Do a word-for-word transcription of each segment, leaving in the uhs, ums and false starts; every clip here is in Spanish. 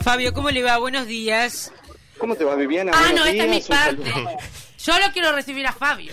Fabio, ¿cómo le va? Buenos días. ¿Cómo te va, Viviana? Ah, Buenos no, esta es mi días, un parte. saludo. Yo lo quiero recibir a Fabio.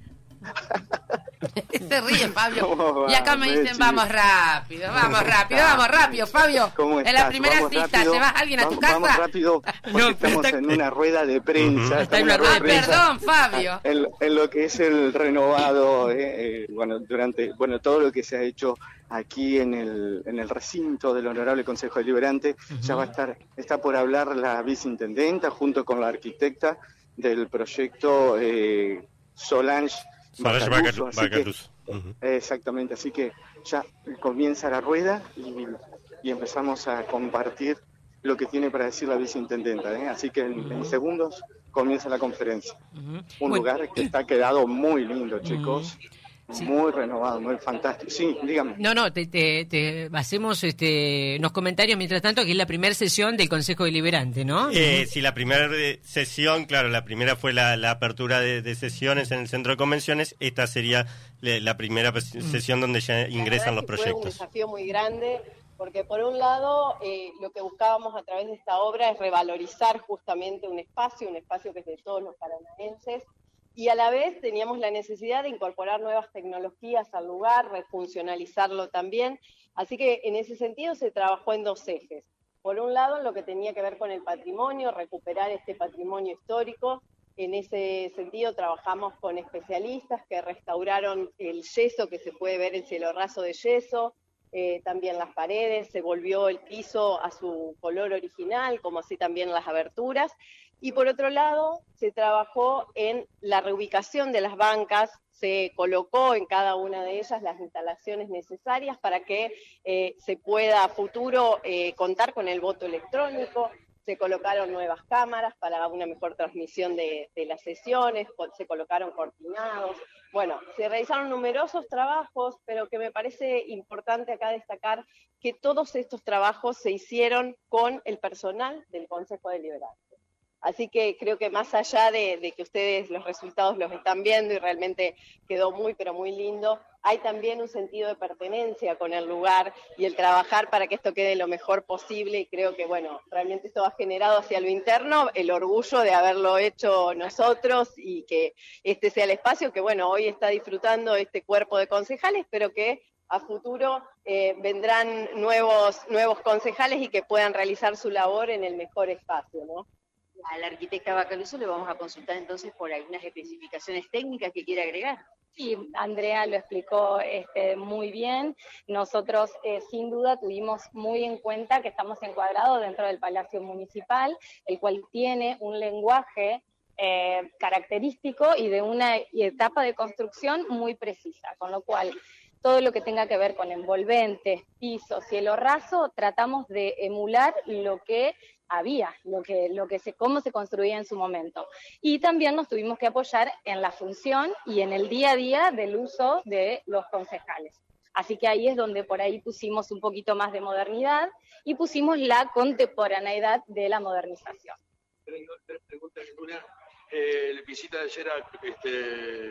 Se ríe Fabio. ¿Cómo Y acá me va, dicen, Mechi? vamos rápido, vamos rápido, vamos rápido, Fabio. ¿Cómo En estás? la primera Vamos cita, rápido. ¿llevas a alguien a tu Vamos- casa? Vamos rápido, porque No, pero estamos está- en una rueda de prensa. Está estamos en una en rueda Ah, de prensa perdón, Fabio. En, en lo que es el renovado, eh, eh, bueno, durante, bueno, todo lo que se ha hecho aquí en el, en el recinto del Honorable Consejo Deliberante, ya va a estar, está por hablar la viceintendenta junto con la arquitecta del proyecto eh, Solange Solange Bacaruso, Bacaru- así que- Bacaruso. Ujú. Exactamente, así que ya comienza la rueda y, y empezamos a compartir lo que tiene para decir la viceintendenta, ¿eh? Así que en, en segundos comienza la conferencia. Ujú. Un Bueno, lugar que está quedado muy lindo, chicos, Sí. muy renovado, muy fantástico. Sí, dígame. No, no, te, te, te hacemos este, unos comentarios mientras tanto, que es la primera sesión del Consejo Deliberante, ¿no? Eh, sí, la primera eh, sesión, claro, la primera fue la, la apertura de, de sesiones en el centro de convenciones. Esta sería le- la primera pes- sesión donde ya ingresan los La verdad que Fue un proyectos. desafío muy grande, porque por un lado eh, lo que buscábamos a través de esta obra es revalorizar justamente un espacio, un espacio que es de todos los paranaenses, y a la vez teníamos la necesidad de incorporar nuevas tecnologías al lugar, refuncionalizarlo también, así que en ese sentido se trabajó en dos ejes. Por un lado, lo que tenía que ver con el patrimonio, recuperar este patrimonio histórico. En ese sentido trabajamos con especialistas que restauraron el yeso, que se puede ver el cielo raso de yeso, eh, también las paredes, se volvió el piso a su color original, como así también las aberturas. Y por otro lado, se trabajó en la reubicación de las bancas, se colocó en cada una de ellas las instalaciones necesarias para que eh, se pueda a futuro eh, contar con el voto electrónico. Se colocaron nuevas cámaras para una mejor transmisión de, de las sesiones, se colocaron cortinados. Bueno, se realizaron numerosos trabajos, pero que me parece importante acá destacar que todos estos trabajos se hicieron con el personal del Consejo Deliberante. Así que creo que más allá de, de que ustedes los resultados los están viendo y realmente quedó muy, pero muy lindo, hay también un sentido de pertenencia con el lugar y el trabajar para que esto quede lo mejor posible, y creo que, bueno, realmente esto ha generado hacia lo interno el orgullo de haberlo hecho nosotros y que este sea el espacio que, bueno, hoy está disfrutando este cuerpo de concejales, pero que a futuro eh, vendrán nuevos, nuevos concejales y que puedan realizar su labor en el mejor espacio, ¿no? A la arquitecta Bacaruso le vamos a consultar entonces por algunas especificaciones técnicas que quiere agregar. Sí, Andrea lo explicó este, muy bien. Nosotros, eh, sin duda, tuvimos muy en cuenta que estamos encuadrados dentro del Palacio Municipal, el cual tiene un lenguaje eh, característico y de una etapa de construcción muy precisa, con lo cual todo lo que tenga que ver con envolventes, piso, cielo raso, tratamos de emular lo que había, lo que, lo que se, cómo se construía en su momento. Y también nos tuvimos que apoyar en la función y en el día a día del uso de los concejales. Así que ahí es donde por ahí pusimos un poquito más de modernidad y pusimos la contemporaneidad de la modernización. Tengo tres preguntas. Una, eh, visita de ayer a, este,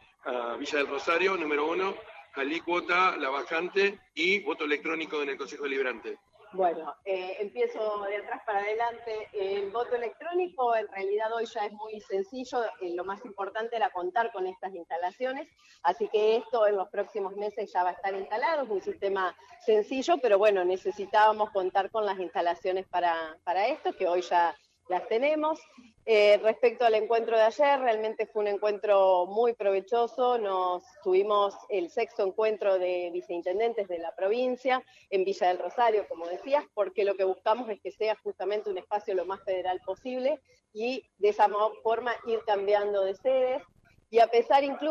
a Villa del Rosario, número uno, alícuota, la vacante y voto electrónico en el Consejo Deliberante. Bueno, eh, empiezo de atrás para adelante. El voto electrónico en realidad hoy ya es muy sencillo, eh, lo más importante era contar con estas instalaciones, así que esto en los próximos meses ya va a estar instalado, es un sistema sencillo, pero bueno, necesitábamos contar con las instalaciones para, para esto, que hoy ya las tenemos. Eh, respecto al encuentro de ayer, realmente fue un encuentro muy provechoso. Nos tuvimos el sexto encuentro de viceintendentes de la provincia en Villa del Rosario, como decías, porque lo que buscamos es que sea justamente un espacio lo más federal posible y de esa forma ir cambiando de sedes, y a pesar incluso